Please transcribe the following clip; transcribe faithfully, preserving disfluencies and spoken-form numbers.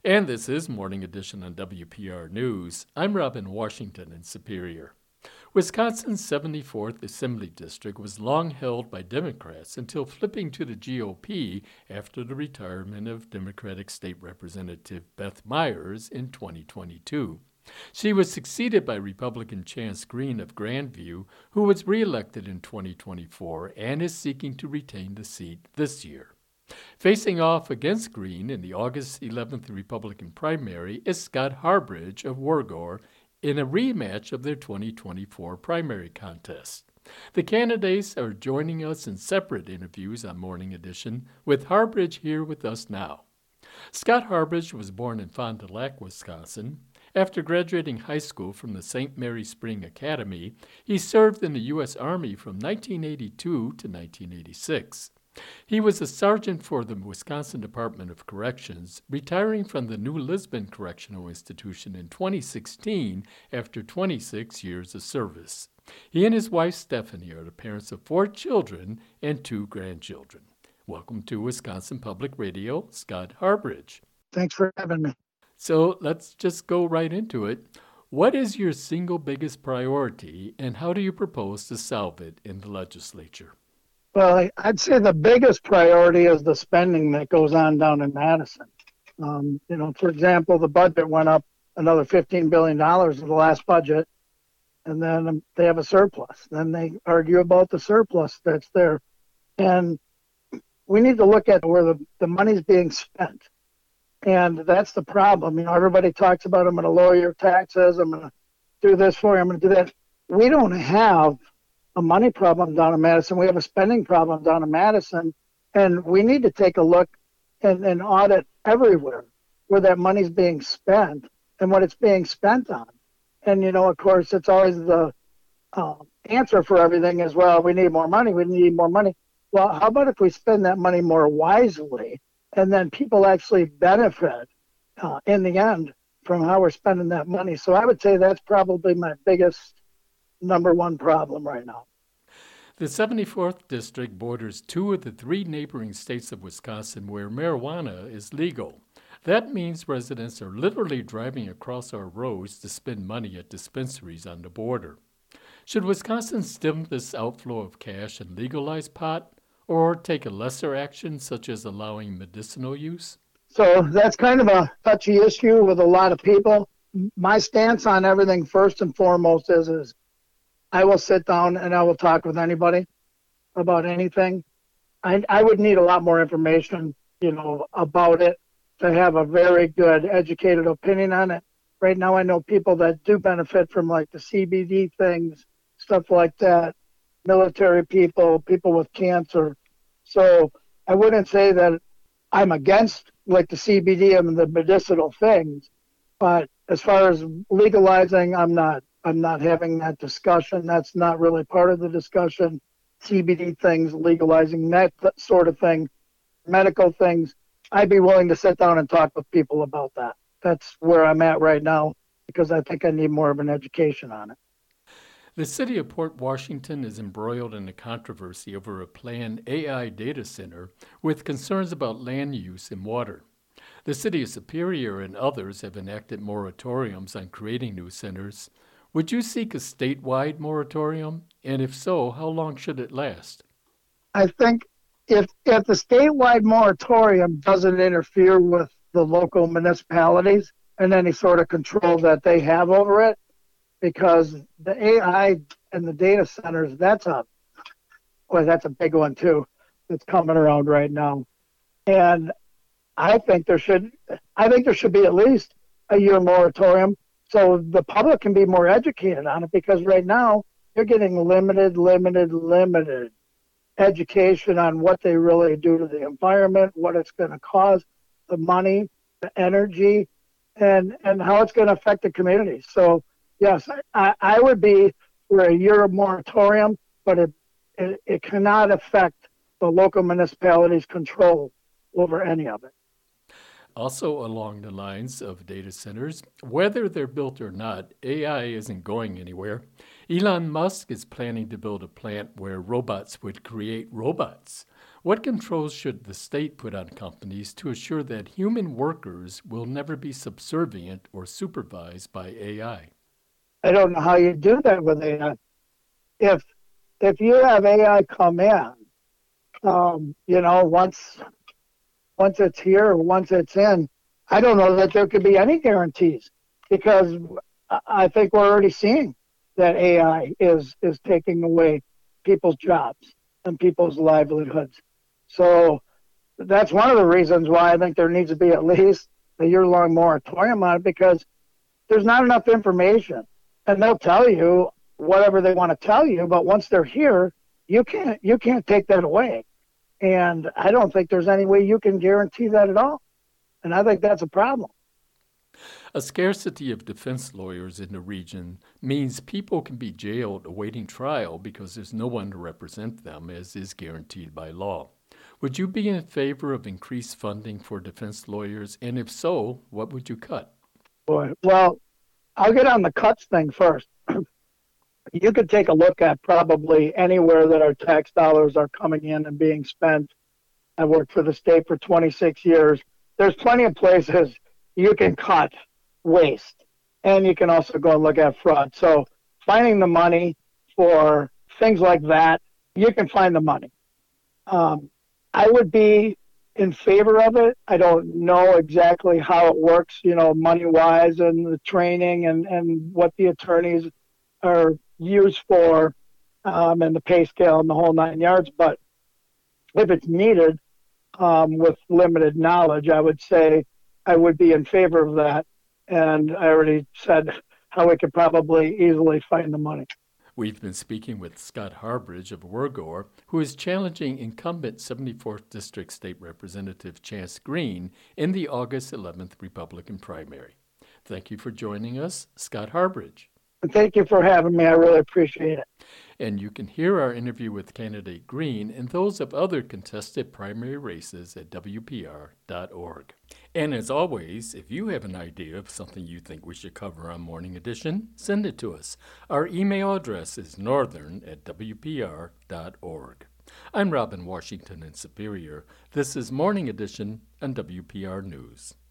And this is Morning Edition on W P R News. I'm Robin Washington in Superior. Wisconsin's seventy-fourth Assembly District was long held by Democrats until flipping to the G O P after the retirement of Democratic State Representative Beth Myers in twenty twenty-two. She was succeeded by Republican Chance Green of Grandview, who was reelected in twenty twenty-four and is seeking to retain the seat this year. Facing off against Green in the August eleventh Republican primary is Scott Harbridge of Wargore in a rematch of their twenty twenty-four primary contest. The candidates are joining us in separate interviews on Morning Edition, with Harbridge here with us now. Scott Harbridge was born in Fond du Lac, Wisconsin. After graduating high school from the Saint Mary Spring Academy, he served in the U S Army from nineteen eighty-two to nineteen eighty-six. He was a sergeant for the Wisconsin Department of Corrections, retiring from the New Lisbon Correctional Institution in twenty sixteen after twenty-six years of service. He and his wife Stephanie are the parents of four children and two grandchildren. Welcome to Wisconsin Public Radio, Scott Harbridge. Thanks for having me. So let's just go right into it. What is your single biggest priority, and how do you propose to solve it in the legislature? Well, I'd say the biggest priority is the spending that goes on down in Madison. Um, you know, for example, the budget went up another fifteen billion dollars in the last budget, and then um, they have a surplus. Then they argue about the surplus that's there. And we need to look at where the, the money's being spent. And that's the problem. You know, everybody talks about, I'm going to lower your taxes, I'm going to do this for you, I'm going to do that. We don't have a money problem down in Madison. We have a spending problem down in Madison, and we need to take a look and, and audit everywhere where that money's being spent and what it's being spent on. And, you know, of course, it's always the uh, answer for everything as well. We need more money. We need more money. Well, how about if we spend that money more wisely, and then people actually benefit uh, in the end from how we're spending that money? So I would say that's probably my biggest number one problem right now. The seventy-fourth District borders two of the three neighboring states of Wisconsin where marijuana is legal. That means residents are literally driving across our roads to spend money at dispensaries on the border. Should Wisconsin stem this outflow of cash and legalize pot, or take a lesser action such as allowing medicinal use? So that's kind of a touchy issue with a lot of people. My stance on everything first and foremost is, is I will sit down and I will talk with anybody about anything. I, I would need a lot more information, you know, about it to have a very good educated opinion on it. Right now I know people that do benefit from like the C B D things, stuff like that, military people, people with cancer. So I wouldn't say that I'm against like the C B D and the medicinal things, but as far as legalizing, I'm not. I'm not having that discussion. That's not really part of the discussion. C B D things, legalizing that sort of thing, medical things. I'd be willing to sit down and talk with people about that. That's where I'm at right now, because I think I need more of an education on it. The city of Port Washington is embroiled in a controversy over a planned A I data center with concerns about land use and water. The city of Superior and others have enacted moratoriums on creating new centers. Would you seek a statewide moratorium? And if so, how long should it last? I think if if the statewide moratorium doesn't interfere with the local municipalities and any sort of control that they have over it, because the A I and the data centers, that's a, boy, that's a big one too, that's coming around right now. And I think there should, I think there should be at least a year moratorium so the public can be more educated on it, because right now you're getting limited, limited, limited education on what they really do to the environment, what it's going to cause, the money, the energy, and, and how it's going to affect the community. So, yes, I, I would be for a year of moratorium, but it, it, it cannot affect the local municipalities' control over any of it. Also along the lines of data centers, whether they're built or not, A I isn't going anywhere. Elon Musk is planning to build a plant where robots would create robots. What controls should the state put on companies to assure that human workers will never be subservient or supervised by A I? I don't know how you do that with A I. If if you have A I come in, um, you know, once once it's here, once it's in, I don't know that there could be any guarantees, because I think we're already seeing that A I is is taking away people's jobs and people's livelihoods. So that's one of the reasons why I think there needs to be at least a year-long moratorium on it, because there's not enough information. And they'll tell you whatever they want to tell you, but once they're here, you can't you can't take that away. And I don't think there's any way you can guarantee that at all. And I think that's a problem. A scarcity of defense lawyers in the region means people can be jailed awaiting trial because there's no one to represent them, as is guaranteed by law. Would you be in favor of increased funding for defense lawyers? And if so, what would you cut? Boy, well, I'll get on the cuts thing first. You could take a look at probably anywhere that our tax dollars are coming in and being spent. I've worked for the state for twenty-six years. There's plenty of places you can cut waste, and you can also go and look at fraud. So finding the money for things like that, you can find the money. Um, I would be in favor of it. I don't know exactly how it works, you know, money-wise, and the training and, and what the attorneys are used for, um, and the pay scale and the whole nine yards. But if it's needed, um, with limited knowledge, I would say I would be in favor of that. And I already said how we could probably easily find the money. We've been speaking with Scott Harbridge of Wergor, who is challenging incumbent seventy-fourth District State Representative Chance Green in the August eleventh Republican primary. Thank you for joining us, Scott Harbridge. And thank you for having me. I really appreciate it. And you can hear our interview with candidate Green and those of other contested primary races at W P R dot org. And as always, if you have an idea of something you think we should cover on Morning Edition, send it to us. Our email address is northern at W P R dot org. I'm Robin Washington in Superior. This is Morning Edition on W P R News.